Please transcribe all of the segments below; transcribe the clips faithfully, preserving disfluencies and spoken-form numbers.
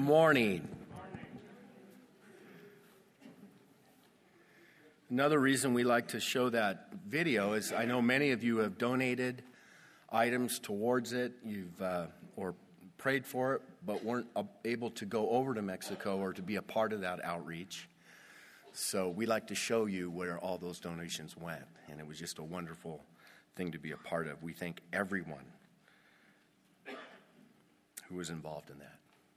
morning. Another reason we like to show that video is I know many of you have donated items towards it, you've uh, or prayed for it, but weren't able to go over to Mexico or to be a part of that outreach. So we like to show you where all those donations went, and it was just a wonderful thing to be a part of. We thank everyone who was involved in that.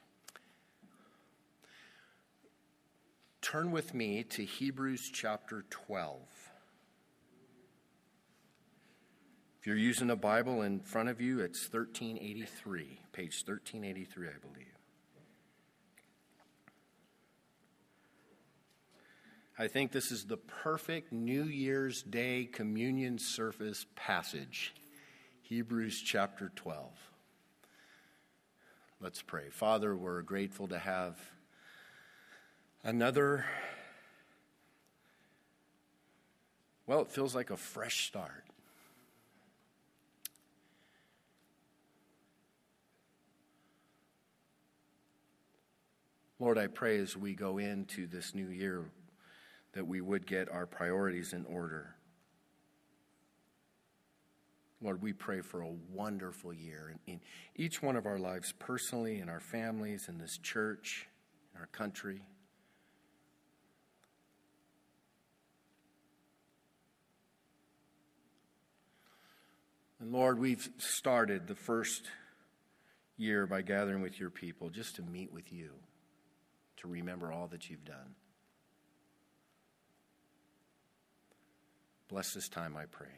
Turn with me to Hebrews chapter twelve. If you're using a Bible in front of you, it's thirteen eighty-three, page thirteen eighty-three, I believe. I think this is the perfect New Year's Day communion service passage, Hebrews chapter twelve. Let's pray. Father, we're grateful to have another, well, it feels like a fresh start. Lord, I pray as we go into this new year that we would get our priorities in order. Lord, we pray for a wonderful year in, in each one of our lives personally, in our families, in this church, in our country. And Lord, we've started the first year by gathering with your people just to meet with you, to remember all that you've done. Bless this time, I pray.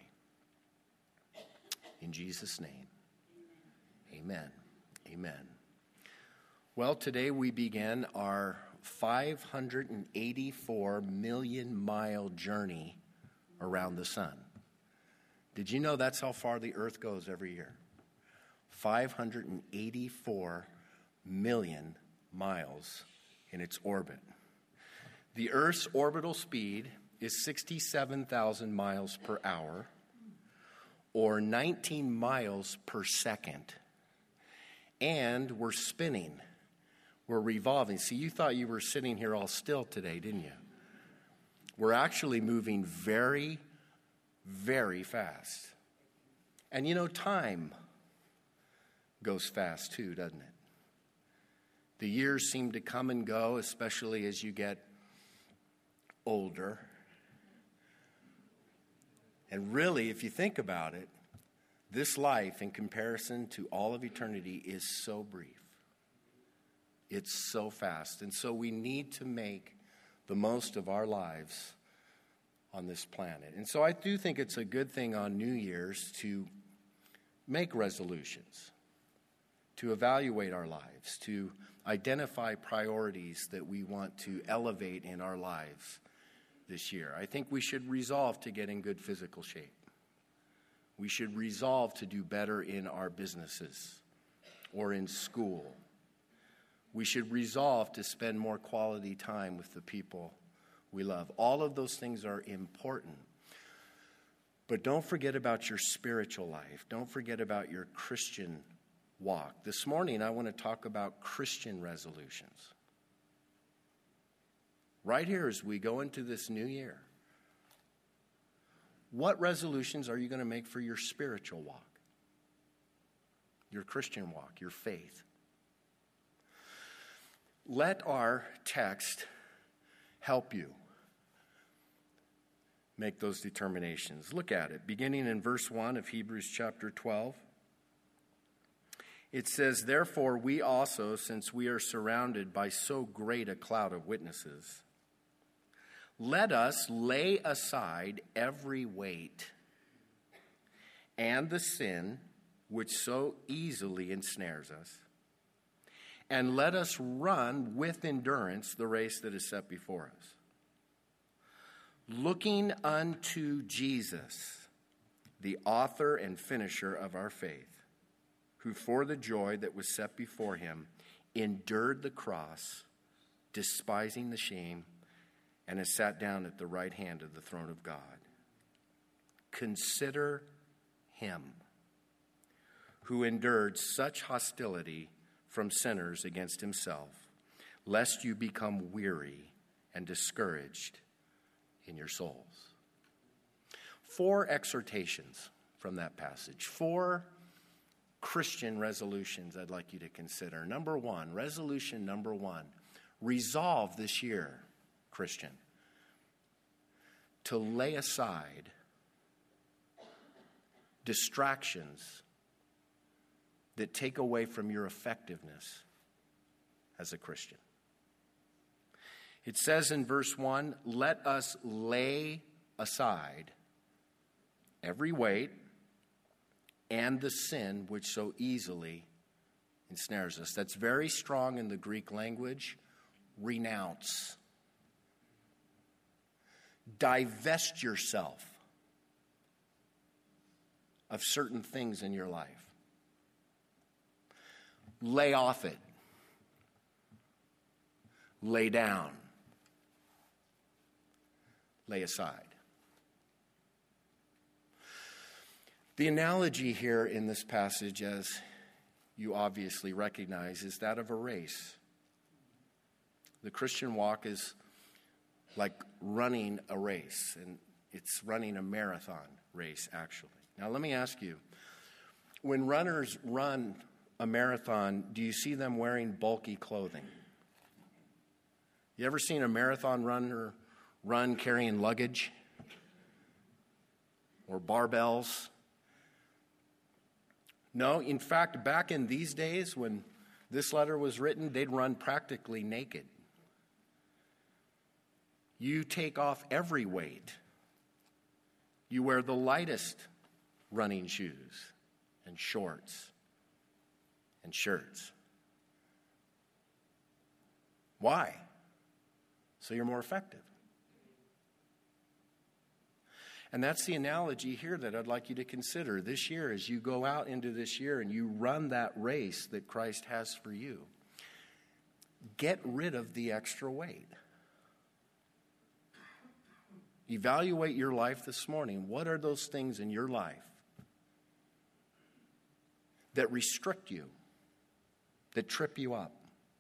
In Jesus' name, amen. Amen. Well, today we begin our five hundred eighty-four million mile journey around the sun. Did you know that's how far the Earth goes every year? five hundred eighty-four million miles in its orbit. The Earth's orbital speed is sixty-seven thousand miles per hour, or nineteen miles per second. And we're spinning. We're revolving. See, you thought you were sitting here all still today, didn't you? We're actually moving very, very fast. And you know, time goes fast too, doesn't it? The years seem to come and go, especially as you get older. And really, if you think about it, this life in comparison to all of eternity is so brief. It's so fast. And so we need to make the most of our lives on this planet. And so I do think it's a good thing on New Year's to make resolutions, to evaluate our lives, to identify priorities that we want to elevate in our lives this year. I think we should resolve to get in good physical shape. We should resolve to do better in our businesses or in school. We should resolve to spend more quality time with the people we love. All of those things are important. But don't forget about your spiritual life. Don't forget about your Christian walk. This morning, I want to talk about Christian resolutions. Right here as we go into this new year, what resolutions are you going to make for your spiritual walk, your Christian walk, your faith? Let our text help you make those determinations. Look at it. Beginning in verse one of Hebrews chapter twelve, it says, "Therefore we also, since we are surrounded by so great a cloud of witnesses, let us lay aside every weight and the sin which so easily ensnares us, and let us run with endurance the race that is set before us, looking unto Jesus, the author and finisher of our faith, who for the joy that was set before him endured the cross, despising the shame, and has sat down at the right hand of the throne of God. Consider him who endured such hostility from sinners against himself, lest you become weary and discouraged in your souls. Four exhortations from that passage. Four Christian resolutions I'd like you to consider. Number one, resolution number one, resolve this year, Christian, to lay aside distractions that take away from your effectiveness as a Christian. It says in verse one, let us lay aside every weight and the sin which so easily ensnares us. That's very strong in the Greek language. Renounce. Divest yourself of certain things in your life. Lay off it. Lay down. Lay aside. The analogy here in this passage, as you obviously recognize, is that of a race. The Christian walk is like running a race, and it's running a marathon race, actually. Now, let me ask you, when runners run a marathon, do you see them wearing bulky clothing? You ever seen a marathon runner run carrying luggage or barbells? No, in fact, back in these days when this letter was written, they'd run practically naked. You take off every weight. You wear the lightest running shoes and shorts and shirts. Why? So you're more effective. And that's the analogy here that I'd like you to consider this year as you go out into this year and you run that race that Christ has for you. Get rid of the extra weight. Evaluate your life this morning. What are those things in your life that restrict you, that trip you up?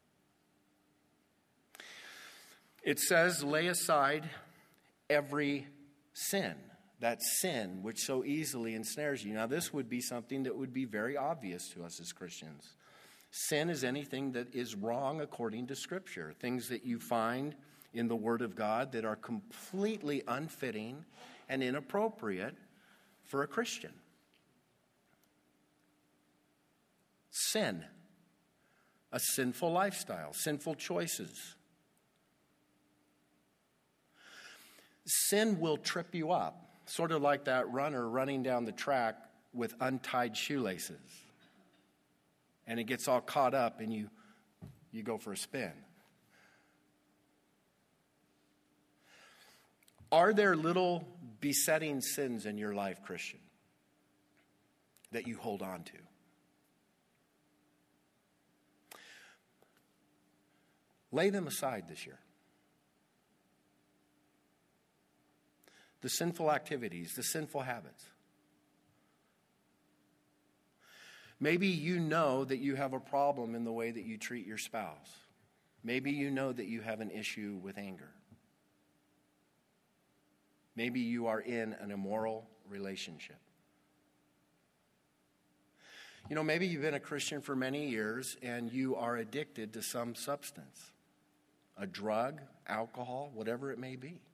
It says, lay aside every sin. That sin which so easily ensnares you. Now, this would be something that would be very obvious to us as Christians. Sin is anything that is wrong according to Scripture. Things that you find in the Word of God that are completely unfitting and inappropriate for a Christian. Sin. A sinful lifestyle. Sinful choices. Sin will trip you up. Sort of like that runner running down the track with untied shoelaces. And it gets all caught up and you, you go for a spin. Are there little besetting sins in your life, Christian, that you hold on to? Lay them aside this year. The sinful activities, the sinful habits. Maybe you know that you have a problem in the way that you treat your spouse. Maybe you know that you have an issue with anger. Maybe you are in an immoral relationship. You know, maybe you've been a Christian for many years and you are addicted to some substance, a drug, alcohol, whatever it may be.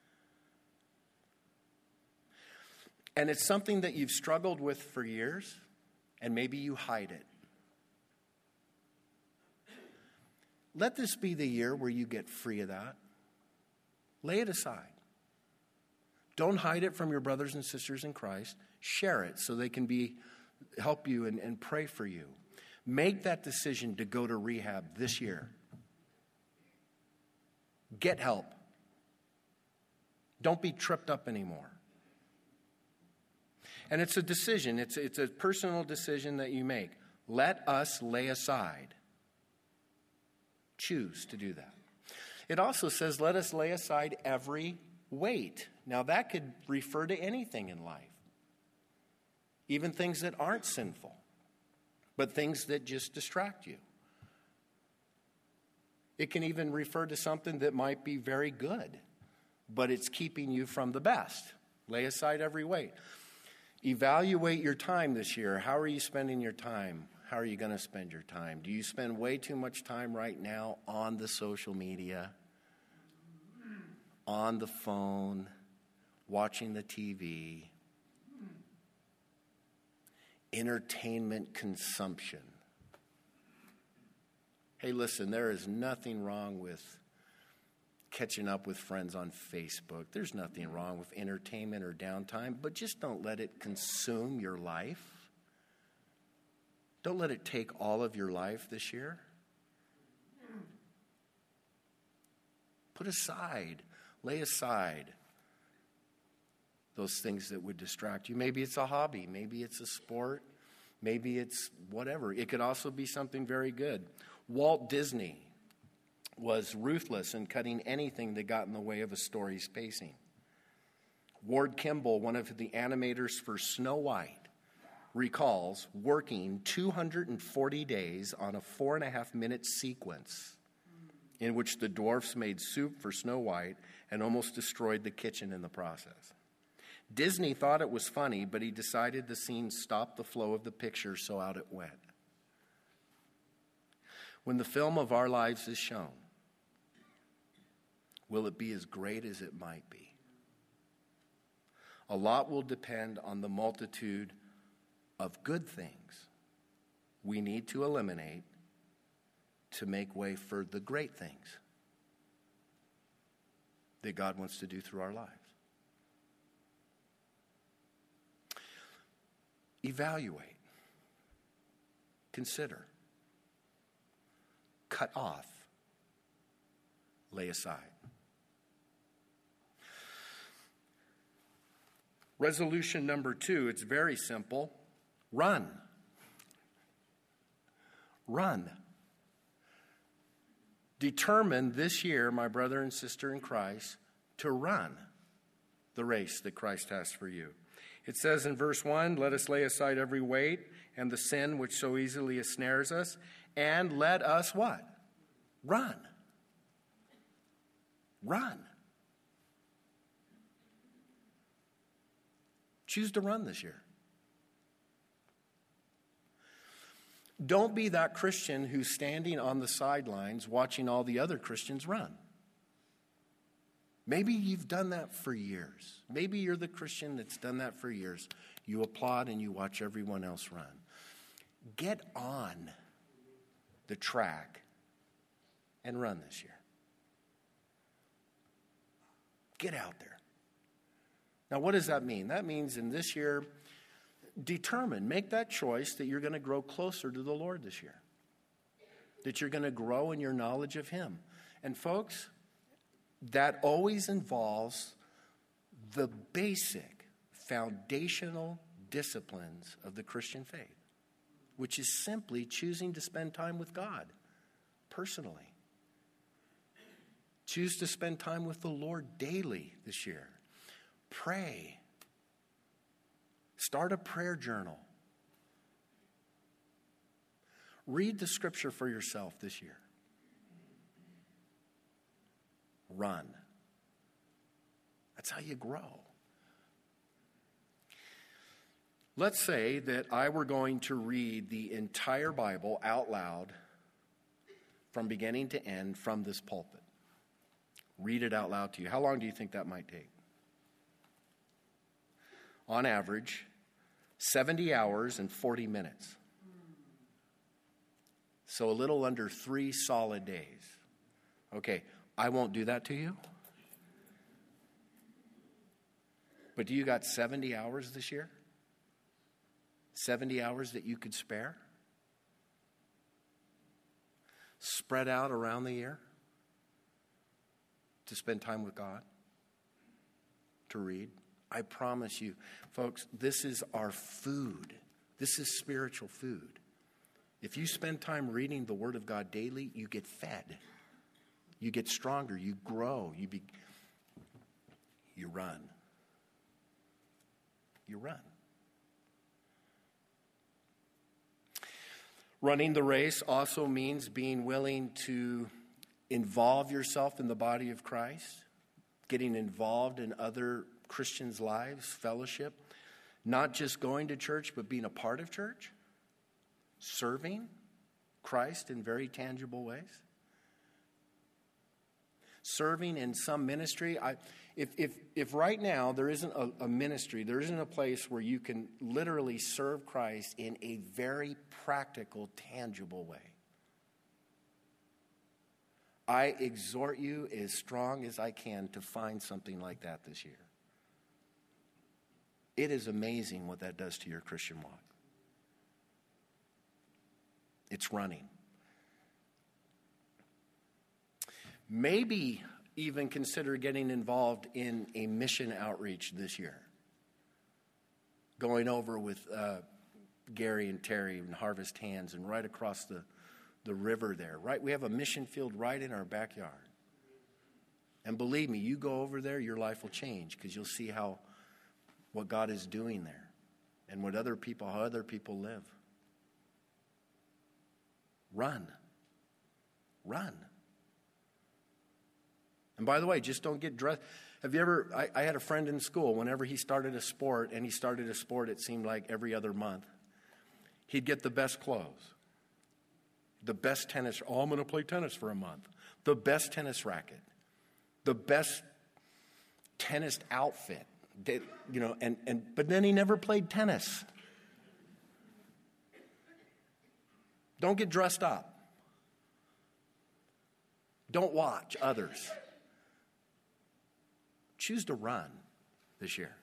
And it's something that you've struggled with for years, and maybe you hide it. Let this be the year where you get free of that. Lay it aside. Don't hide it from your brothers and sisters in Christ. Share it so they can be help you and, and pray for you. Make that decision to go to rehab this year. Get help. Don't be tripped up anymore. And it's a decision. It's, it's a personal decision that you make. Let us lay aside. Choose to do that. It also says, let us lay aside every weight. Now, that could refer to anything in life. Even things that aren't sinful, but things that just distract you. It can even refer to something that might be very good, but it's keeping you from the best. Lay aside every weight. Evaluate your time this year. How are you spending your time? How are you going to spend your time? Do you spend way too much time right now on the social media, on the phone, watching the T V? Entertainment consumption. Hey, listen, there is nothing wrong with catching up with friends on Facebook. There's nothing wrong with entertainment or downtime, but just don't let it consume your life. Don't let it take all of your life this year. Put aside, lay aside those things that would distract you. Maybe it's a hobby. Maybe it's a sport. Maybe it's whatever. It could also be something very good. Walt Disney was ruthless in cutting anything that got in the way of a story's pacing. Ward Kimball, one of the animators for Snow White, recalls working two hundred forty days on a four and a half minute sequence in which the dwarfs made soup for Snow White and almost destroyed the kitchen in the process. Disney thought it was funny, but he decided the scene stopped the flow of the picture, so out it went. When the film of our lives is shown, will it be as great as it might be? A lot will depend on the multitude of good things we need to eliminate to make way for the great things that God wants to do through our lives. Evaluate. Consider. Cut off. Lay aside. Resolution number two, it's very simple. Run. Run. Determine this year, my brother and sister in Christ, to run the race that Christ has for you. It says in verse one, let us lay aside every weight and the sin which so easily ensnares us, and let us what? Run. Run. Choose to run this year. Don't be that Christian who's standing on the sidelines watching all the other Christians run. Maybe you've done that for years. Maybe you're the Christian that's done that for years. You applaud and you watch everyone else run. Get on the track and run this year. Get out there. Now, what does that mean? That means in this year, determine, make that choice that you're going to grow closer to the Lord this year. That you're going to grow in your knowledge of Him. And folks, that always involves the basic foundational disciplines of the Christian faith, which is simply choosing to spend time with God personally. Choose to spend time with the Lord daily this year. Pray. Start a prayer journal. Read the scripture for yourself this year. Run. That's how you grow. Let's say that I were going to read the entire Bible out loud from beginning to end from this pulpit. Read it out loud to you. How long do you think that might take? On average, seventy hours and forty minutes. So a little under three solid days. Okay, I won't do that to you. But do you got seventy hours this year? seventy hours that you could spare? Spread out around the year to spend time with God, to read. I promise you, folks, this is our food. This is spiritual food. If you spend time reading the Word of God daily, you get fed. You get stronger. You grow. You be, you run. You run. Running the race also means being willing to involve yourself in the body of Christ, getting involved in other Christians' lives, fellowship, not just going to church, but being a part of church, serving Christ in very tangible ways, serving in some ministry. I, if, if, if right now there isn't a, a ministry, there isn't a place where you can literally serve Christ in a very practical, tangible way, I exhort you as strong as I can to find something like that this year. It is amazing what that does to your Christian walk. It's running. Maybe even consider getting involved in a mission outreach this year. Going over with uh, Gary and Terry and Harvest Hands and right across the, the river there. Right, we have a mission field right in our backyard. And believe me, you go over there, your life will change because you'll see how what God is doing there and what other people, how other people live. Run. Run. And by the way, just don't get dressed. Have you ever, I, I had a friend in school, whenever he started a sport, and he started a sport, it seemed like every other month, he'd get the best clothes, the best tennis. Oh, I'm going to play tennis for a month. The best tennis racket, the best tennis outfit. That, you know, and, and but then he never played tennis. Don't get dressed up. Don't watch others. Choose to run this year.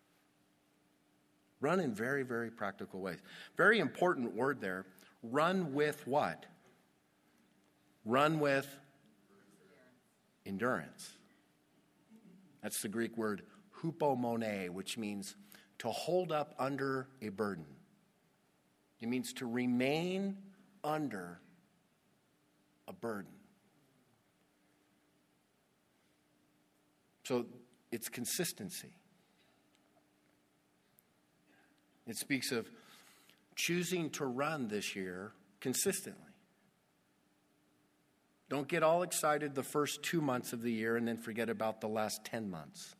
Run in very, very practical ways. Very important word there. Run with what? Run with endurance. That's the Greek word hupomone, which means to hold up under a burden. It means to remain under a burden. So it's consistency. It speaks of choosing to run this year consistently. Don't get all excited the first two months of the year and then forget about the last ten months.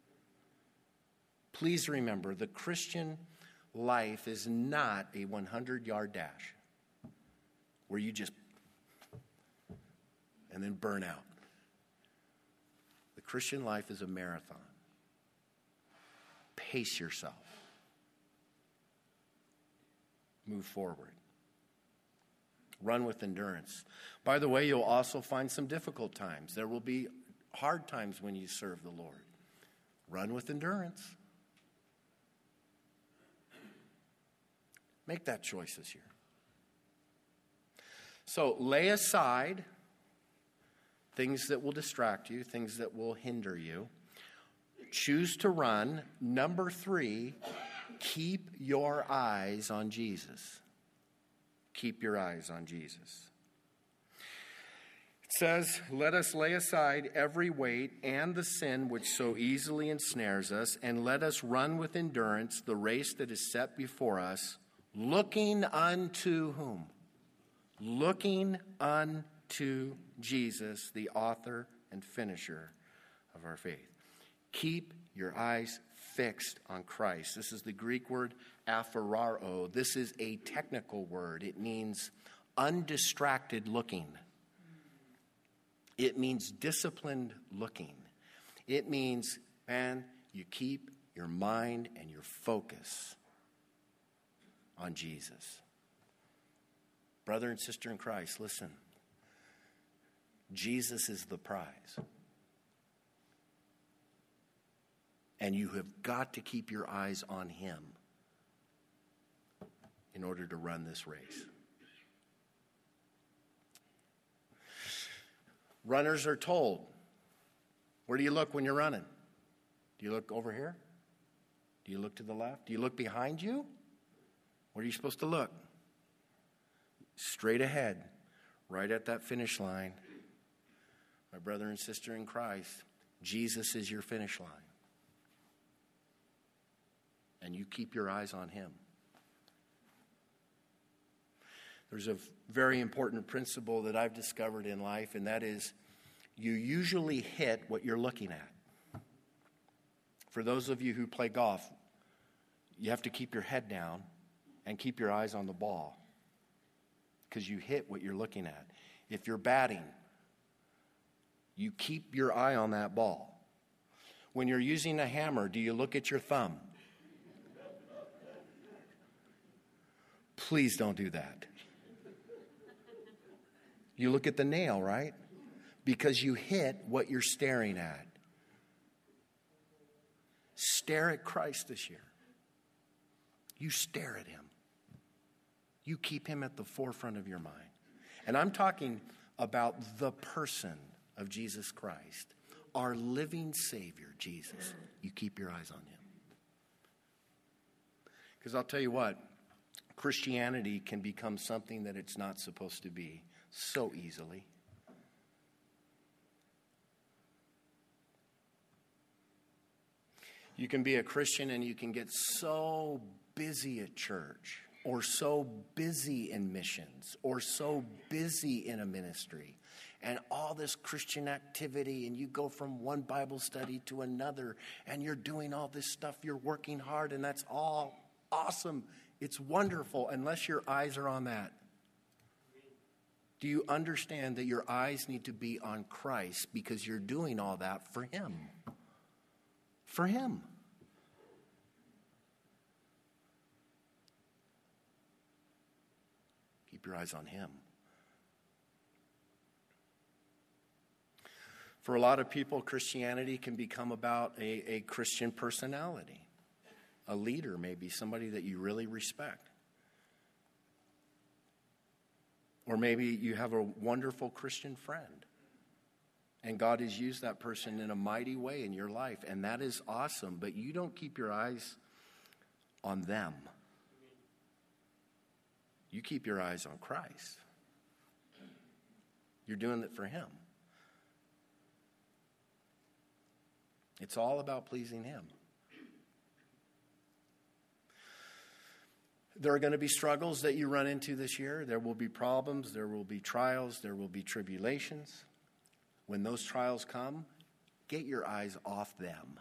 Please remember, the Christian life is not a hundred-yard dash where you just and then burn out. The Christian life is a marathon. Pace yourself. Move forward. Run with endurance. By the way, you'll also find some difficult times. There will be hard times when you serve the Lord. Run with endurance. Make that choice this year. So lay aside things that will distract you, things that will hinder you. Choose to run. Number three, keep your eyes on Jesus. Keep your eyes on Jesus. It says, let us lay aside every weight and the sin which so easily ensnares us, and let us run with endurance the race that is set before us, looking unto whom? Looking unto Jesus, the author and finisher of our faith. Keep your eyes fixed on Christ. This is the Greek word apharao. This is a technical word. It means undistracted looking. It means disciplined looking. It means, man, you keep your mind and your focus on Jesus. Brother and sister in Christ, listen. Jesus is the prize. And you have got to keep your eyes on him in order to run this race. Runners are told, where do you look when you're running? Do you look over here? Do you look to the left? Do you look behind you? Where are you supposed to look? Straight ahead, right at that finish line. My brother and sister in Christ, Jesus is your finish line. And you keep your eyes on him. There's a very important principle that I've discovered in life, and that is you usually hit what you're looking at. For those of you who play golf, you have to keep your head down and keep your eyes on the ball because you hit what you're looking at. If you're batting, you keep your eye on that ball. When you're using a hammer, do you look at your thumb? Please don't do that. You look at the nail, right? Because you hit what you're staring at. Stare at Christ this year. You stare at him. You keep him at the forefront of your mind. And I'm talking about the person of Jesus Christ, our living Savior, Jesus. You keep your eyes on him. Because I'll tell you what, Christianity can become something that it's not supposed to be so easily. You can be a Christian and you can get so busy at church, or so busy in missions, or so busy in a ministry, and all this Christian activity, and you go from one Bible study to another, and you're doing all this stuff, you're working hard, and that's all awesome. It's wonderful, unless your eyes are on that. Do you understand that your eyes need to be on Christ because you're doing all that for him? For him. Keep your eyes on him. For a lot of people, Christianity can become about a, a Christian personality. A leader, maybe, somebody that you really respect. Or maybe you have a wonderful Christian friend. And God has used that person in a mighty way in your life. And that is awesome. But you don't keep your eyes on them. You keep your eyes on Christ. You're doing it for him. It's all about pleasing him. There are going to be struggles that you run into this year. There will be problems. There will be trials. There will be tribulations. When those trials come, get your eyes off them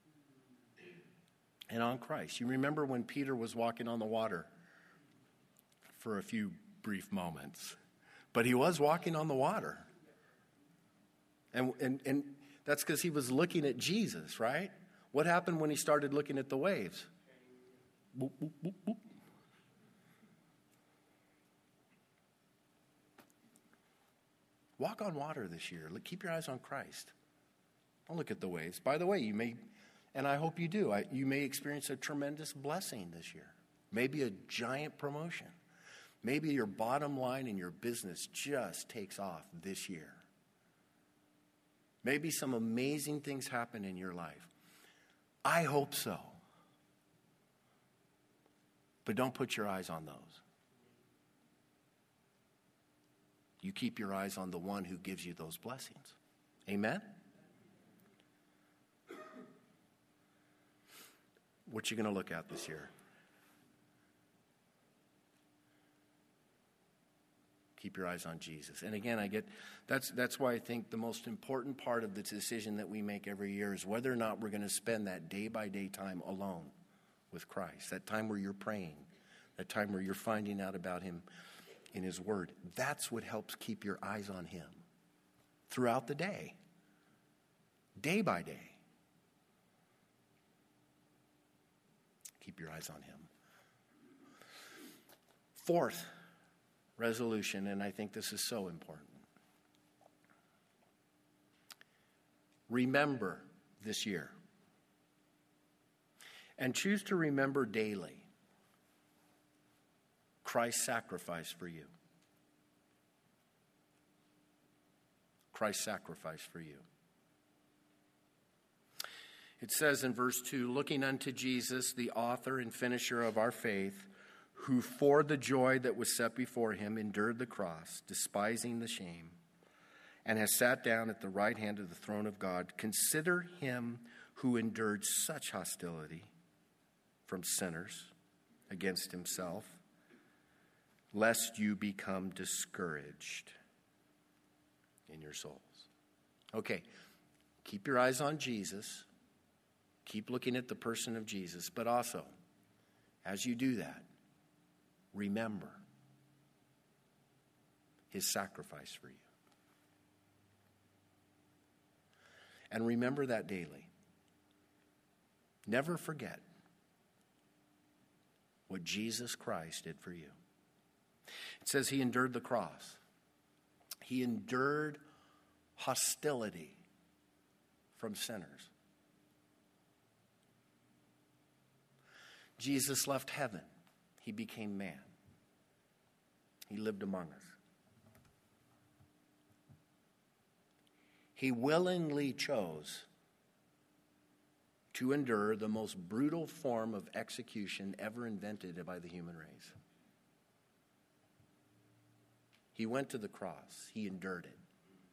and on Christ. You remember when Peter was walking on the water for a few brief moments, but he was walking on the water. And, and, and that's because he was looking at Jesus, right? What happened when he started looking at the waves? Boop, boop, boop, boop. Walk on water this year. Keep your eyes on Christ. Don't look at the waves. By the way, you may, and I hope you do, I, you may experience a tremendous blessing this year. Maybe a giant promotion. Maybe your bottom line in your business just takes off this year. Maybe some amazing things happen in your life. I hope so. But don't put your eyes on those. You keep your eyes on the one who gives you those blessings. Amen? What you going to look at this year? Keep your eyes on Jesus. And again, I get that's that's why I think the most important part of the decision that we make every year is whether or not we're going to spend that day-by-day time alone with Christ. That time where you're praying. That time where you're finding out about him in his word. That's what helps keep your eyes on him throughout the day, day by day. Keep your eyes on him. Fourth resolution, and I think this is so important. Remember this year, and choose to remember daily Christ's sacrifice for you. Christ's sacrifice for you. It says in verse two, looking unto Jesus, the author and finisher of our faith, who for the joy that was set before him endured the cross, despising the shame, and has sat down at the right hand of the throne of God. Consider him who endured such hostility from sinners against himself, lest you become discouraged in your souls. Okay, keep your eyes on Jesus. Keep looking at the person of Jesus. But also, as you do that, remember his sacrifice for you. And remember that daily. Never forget what Jesus Christ did for you. It says he endured the cross. He endured hostility from sinners. Jesus left heaven. He became man. He lived among us. He willingly chose to endure the most brutal form of execution ever invented by the human race. He went to the cross. He endured it.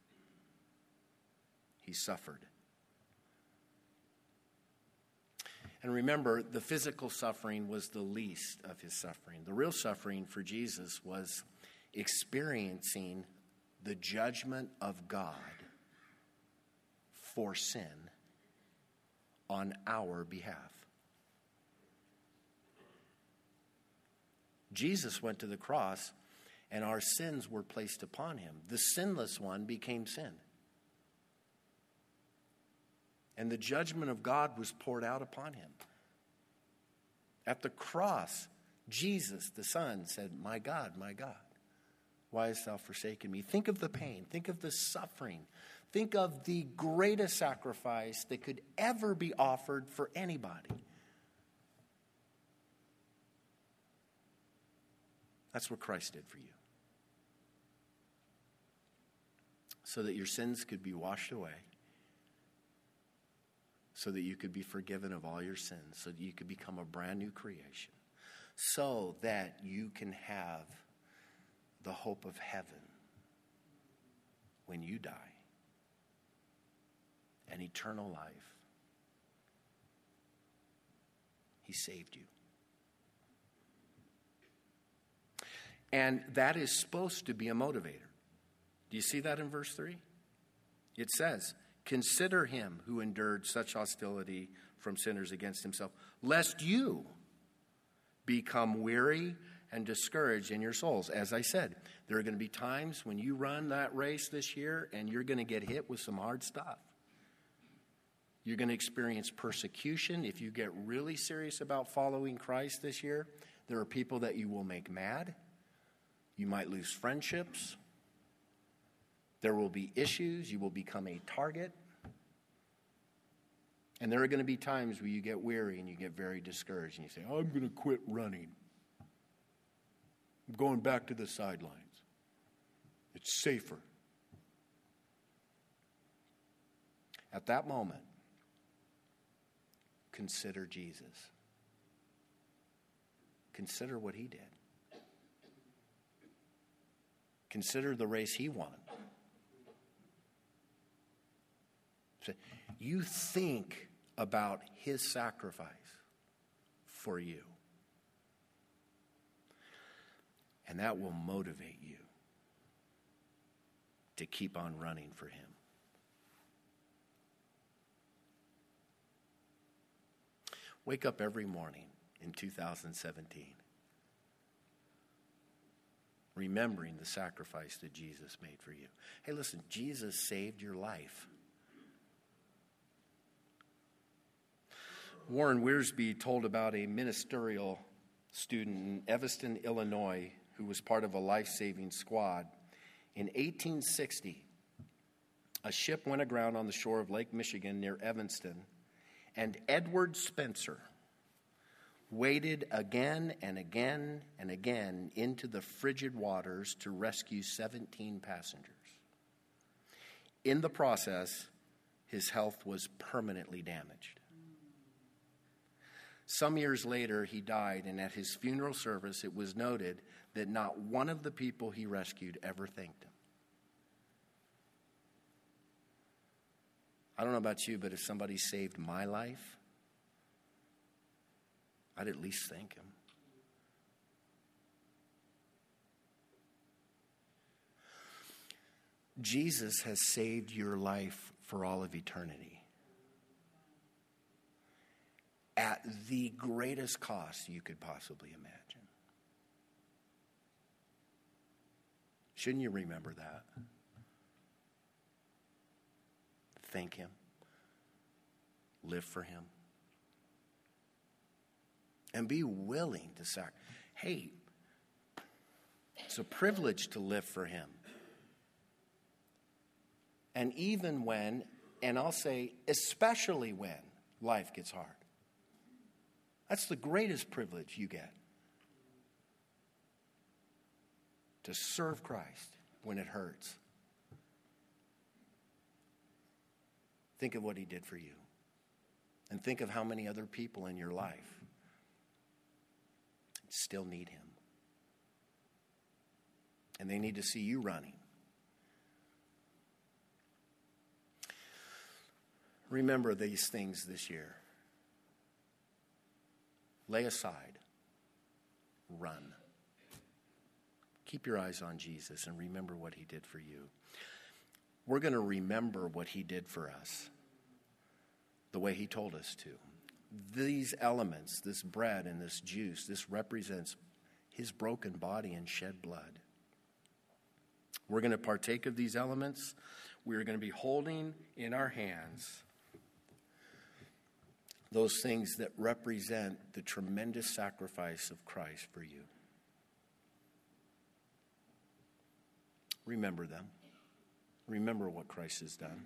He suffered. And remember, the physical suffering was the least of his suffering. The real suffering for Jesus was experiencing the judgment of God for sin on our behalf. Jesus went to the cross, and our sins were placed upon him. The sinless one became sin. And the judgment of God was poured out upon him. At the cross, Jesus, the Son, said, "My God, my God, why hast thou forsaken me?" Think of the pain. Think of the suffering. Think of the greatest sacrifice that could ever be offered for anybody. That's what Christ did for you. So that your sins could be washed away. So that you could be forgiven of all your sins. So that you could become a brand new creation. So that you can have the hope of heaven when you die. An eternal life. He saved you. And that is supposed to be a motivator. Do you see that in verse three? It says, "Consider him who endured such hostility from sinners against himself, lest you become weary and discouraged in your souls." As I said, there are going to be times when you run that race this year and you're going to get hit with some hard stuff. You're going to experience persecution. If you get really serious about following Christ this year, there are people that you will make mad. You might lose friendships. There will be issues. You will become a target. And there are going to be times where you get weary and you get very discouraged and you say, "I'm going to quit running. I'm going back to the sidelines. It's safer." At that moment, consider Jesus. Consider what he did. Consider the race he won. So you think about his sacrifice for you. And that will motivate you to keep on running for him. Wake up every morning in two thousand seventeen, remembering the sacrifice that Jesus made for you. Hey, listen, Jesus saved your life. Warren Wiersbe told about a ministerial student in Evanston, Illinois, who was part of a life-saving squad. In eighteen sixty, a ship went aground on the shore of Lake Michigan near Evanston, and Edward Spencer waded again and again and again into the frigid waters to rescue seventeen passengers. In the process, his health was permanently damaged. Some years later, he died, and at his funeral service, it was noted that not one of the people he rescued ever thanked him. I don't know about you, but if somebody saved my life, I'd at least thank him. Jesus has saved your life for all of eternity at the greatest cost you could possibly imagine. Shouldn't you remember that? Thank him. Live for him. And be willing to sacrifice. Hey, it's a privilege to live for him. And even when, and I'll say especially when, life gets hard. That's the greatest privilege you get. To serve Christ when it hurts. Think of what he did for you. And think of how many other people in your life still need him. And they need to see you running. Remember these things this year. Lay aside. Run. Keep your eyes on Jesus and remember what he did for you. We're going to remember what he did for us the way he told us to. These elements, this bread and this juice, this represents his broken body and shed blood. We're going to partake of these elements. We're going to be holding in our hands those things that represent the tremendous sacrifice of Christ for you. Remember them. Remember what Christ has done.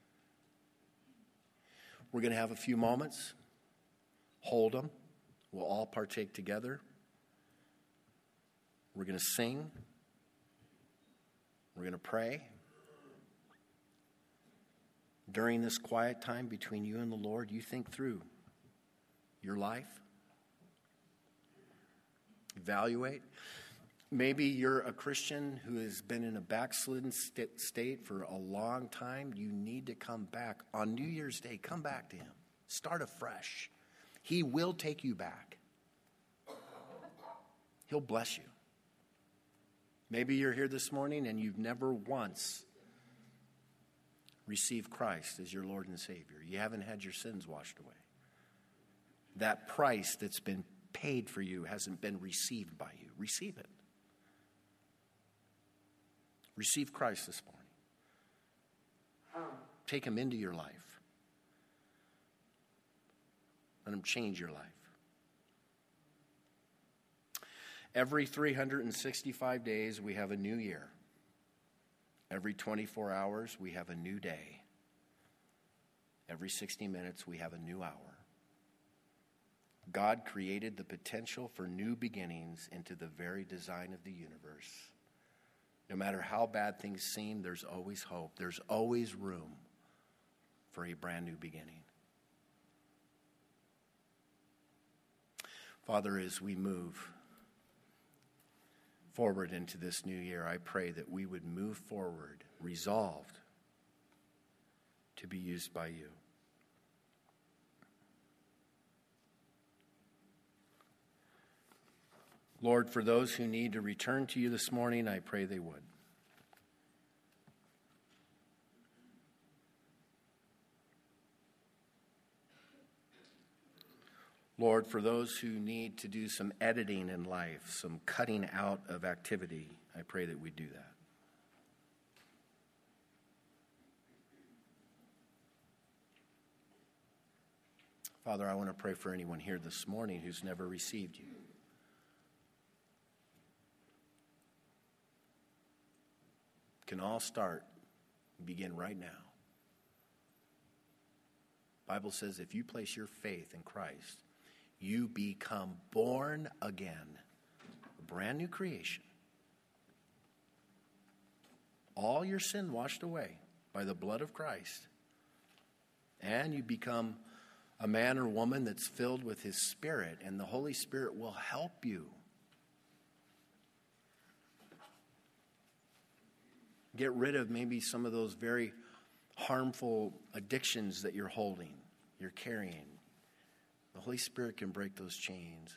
We're going to have a few moments. Hold them. We'll all partake together. We're going to sing. We're going to pray. During this quiet time between you and the Lord, you think through your life. Evaluate. Maybe you're a Christian who has been in a backslidden st- state for a long time. You need to come back. On New Year's Day, come back to him. Start afresh. He will take you back. He'll bless you. Maybe you're here this morning and you've never once received Christ as your Lord and Savior. You haven't had your sins washed away. That price that's been paid for you hasn't been received by you. Receive it. Receive Christ this morning. Take him into your life. Let him change your life. Every three hundred sixty-five days, we have a new year. Every twenty-four hours, we have a new day. Every sixty minutes, we have a new hour. God created the potential for new beginnings into the very design of the universe. No matter how bad things seem, there's always hope. There's always room for a brand new beginning. Father, as we move forward into this new year, I pray that we would move forward, resolved to be used by you. Lord, for those who need to return to you this morning, I pray they would. Lord, for those who need to do some editing in life, some cutting out of activity, I pray that we do that. Father, I want to pray for anyone here this morning who's never received you. Can all start, begin right now. The Bible says if you place your faith in Christ, you become born again, a brand new creation. All your sin washed away by the blood of Christ. And you become a man or woman that's filled with his Spirit, and the Holy Spirit will help you. Get rid of maybe some of those very harmful addictions that you're holding, you're carrying. The Holy Spirit can break those chains.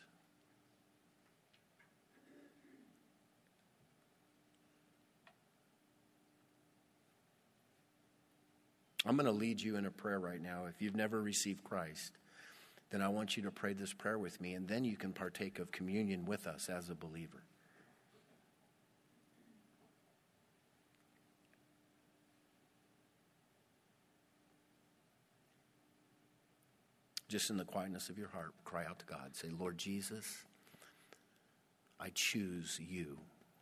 I'm going to lead you in a prayer right now. If you've never received Christ, then I want you to pray this prayer with me, and then you can partake of communion with us as a believer. Just in the quietness of your heart, cry out to God. Say, Lord Jesus, I choose you.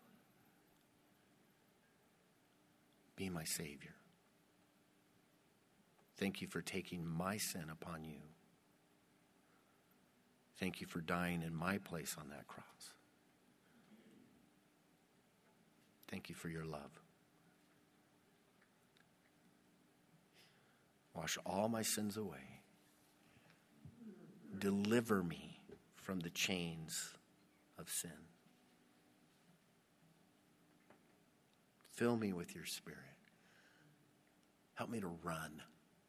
Be my Savior. Thank you for taking my sin upon you. Thank you for dying in my place on that cross. Thank you for your love. Wash all my sins away. Deliver me from the chains of sin. Fill me with your Spirit. Help me to run.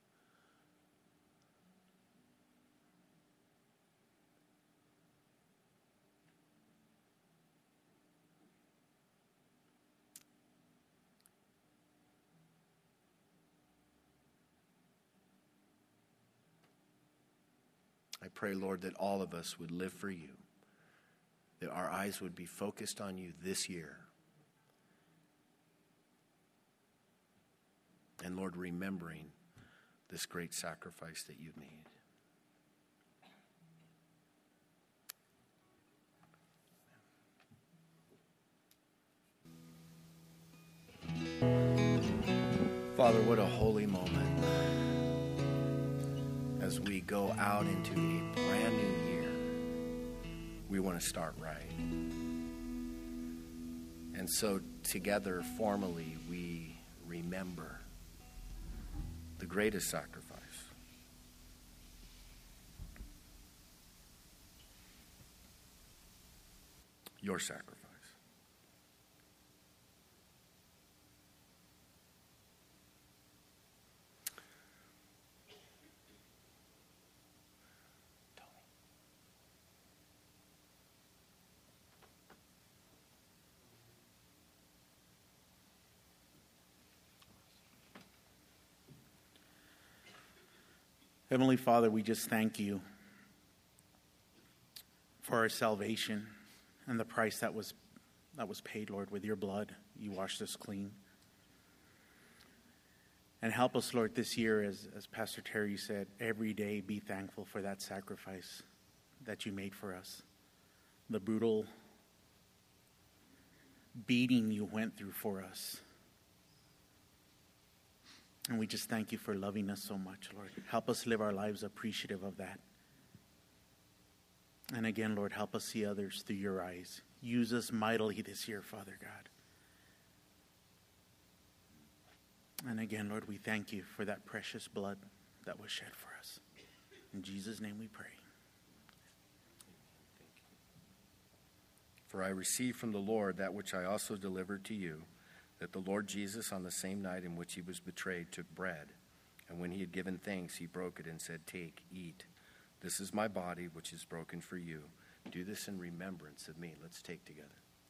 I pray, Lord, that all of us would live for you, that our eyes would be focused on you this year. And Lord, remembering this great sacrifice that you've made. Father, what a holy moment as we go out into a brand new year. We want to start right. And so together, formally, we remember the greatest sacrifice. Your sacrifice. Heavenly Father, we just thank you for our salvation and the price that was that was paid, Lord, with your blood. You washed us clean. And help us, Lord, this year, as, as Pastor Terry said, every day be thankful for that sacrifice that you made for us. The brutal beating you went through for us. And we just thank you for loving us so much, Lord. Help us live our lives appreciative of that. And again, Lord, help us see others through your eyes. Use us mightily this year, Father God. And again, Lord, we thank you for that precious blood that was shed for us. In Jesus' name we pray. For I received from the Lord that which I also delivered to you, that the Lord Jesus, on the same night in which he was betrayed, took bread. And when he had given thanks, he broke it and said, "Take, eat. This is my body, which is broken for you. Do this in remembrance of me." Let's take together.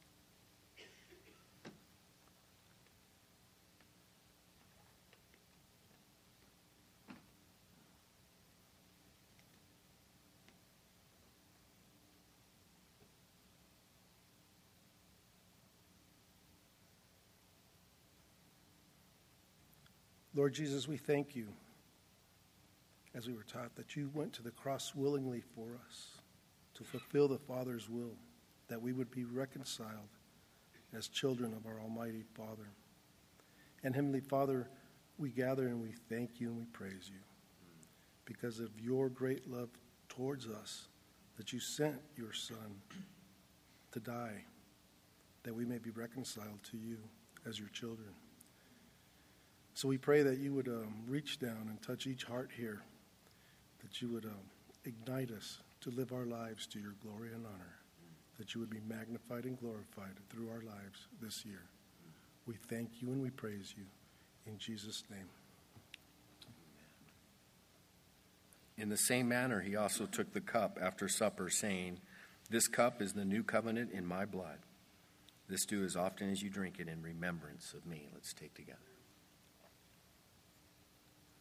Lord Jesus, we thank you, as we were taught, that you went to the cross willingly for us to fulfill the Father's will, that we would be reconciled as children of our Almighty Father. And Heavenly Father, we gather and we thank you and we praise you because of your great love towards us, that you sent your Son to die, that we may be reconciled to you as your children. So we pray that you would um, reach down and touch each heart here, that you would um, ignite us to live our lives to your glory and honor, that you would be magnified and glorified through our lives this year. We thank you and we praise you in Jesus' name. In the same manner, he also took the cup after supper, saying, "This cup is the new covenant in my blood. This do as often as you drink it in remembrance of me." Let's take together.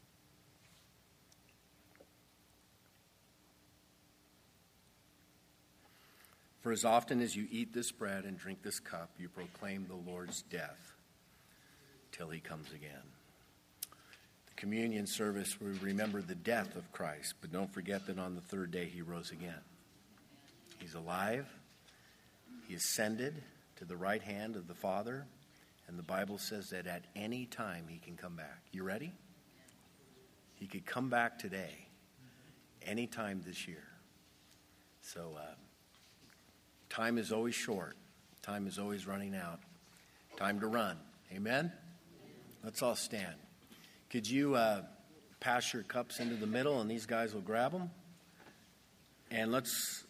For as often as you eat this bread and drink this cup, you proclaim the Lord's death till he comes again. The communion service, we remember the death of Christ, but don't forget that on the third day he rose again. He's alive. He ascended to the right hand of the Father, and the Bible says that at any time he can come back. You ready? He could come back today, any time this year. So uh, time is always short. Time is always running out. Time to run. Amen? Let's all stand. Could you uh, pass your cups into the middle, and these guys will grab them? And let's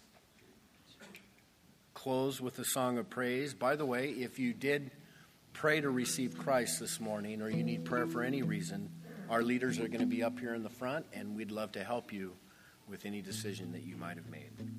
close with a song of praise. By the way, if you did pray to receive Christ this morning, or you need prayer for any reason, our leaders are going to be up here in the front, and we'd love to help you with any decision that you might have made.